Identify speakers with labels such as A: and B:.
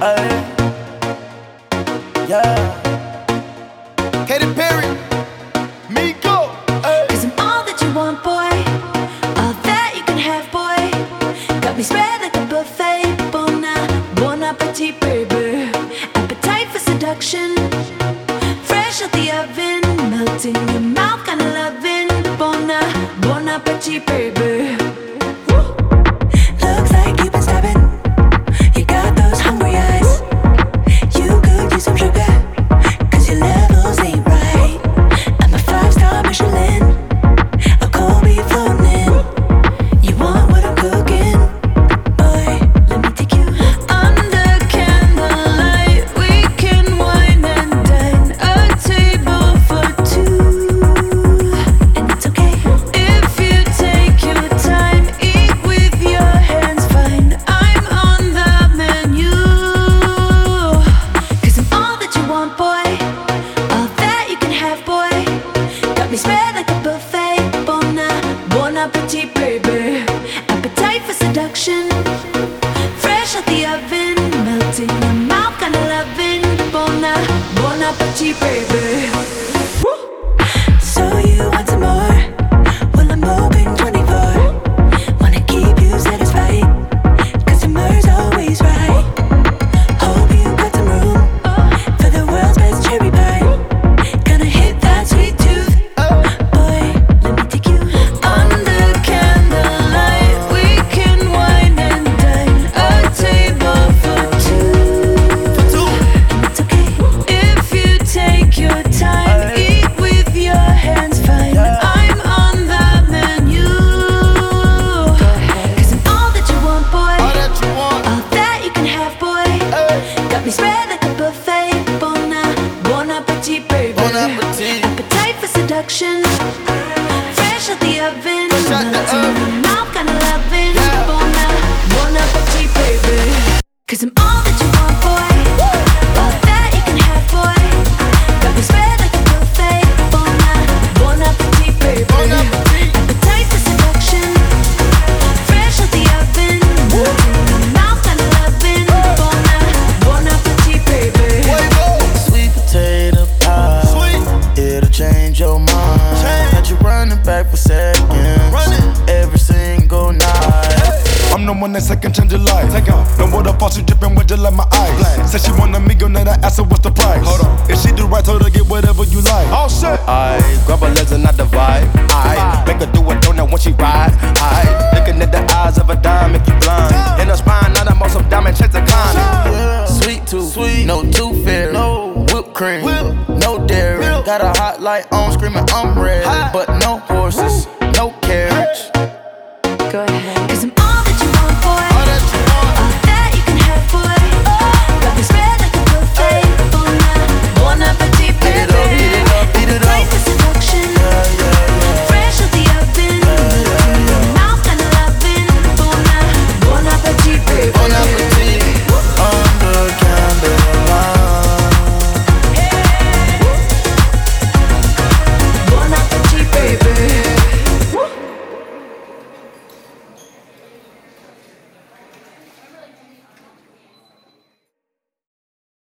A: Ay, yeah. Katy Perry, Miko.
B: Cause I'm all that you want, boy. All that you can have, boy. Got me spread like a buffet. Bon appetit, baby. Appetite for seduction. Fresh out the oven. Melting in your mouth, kinda loving. Bon appetit, baby. Looks like you've been stabbing. You got those hungry eyes. You could use some sugar, cause your levels ain't right. I'm a 5-star Michelin, a cold beef floating. You want what I'm cooking? Boy, let me take you under candlelight. We can wine and dine, a table for two. And it's okay if you take your time. Eat with your hands, fine. I'm on the menu. Cause I'm all that you want, boy. All that you can have, boy. Got me spread like a buffet. Bon appetit, baby. Appetite for seduction. Fresh out the oven. Melting your mouth, kinda loving. Bon appetit, baby. So you want some more? Well, I'm open 24. Wanna keep you satisfied, cause summer's always right. Hope you got some room for the world's best cherry pie. Gonna hit that sweet tooth. Boy, let me take you under candlelight. We can wine and dine, a table for two. And it's okay if you take your time. Eat with your hands, fine. I'm on the menu. Cause I'm all that you want, boy.
A: All that you want.
B: All that you can have, boy. Got me spread like a buffet. Bon appetit, baby.
A: Bon appetit.
B: Appetite for seduction. Fresh out the oven.
A: Fresh out the
B: Melting in
A: oven.
B: your mouth, kinda loving.
A: Yeah.
B: Bon appetit, baby. Cause I'm all that you want, boy. All that you can have, boy. Got me spread like a buffet. Bon appetit, baby.
A: Bon appetit.
B: Appetite for seduction. Fresh out the oven. Melting in your mouth, kinda loving. Bon appetit, baby.
A: Sweet potato pie. Sweet. It'll change your mind. Got you running back for seconds. Every single night.
C: I'm the one that second change your life. No water faucet dripping with just like my eyes. Said she want a millionaire, I asked her what's the price. Hold on. If she do right, told her get whatever you like. Oh shit.
A: I grab her legs and I divide. I make her do a donut when she ride. I looking at the eyes of a dime, make you blind. In her spine, now I'm on some diamond checks to climb. Sweet tooth, no tooth fairy, no whipped cream, no dairy. Got a hot light on, screaming I'm ready, but no horses, no carriage.
B: Go ahead.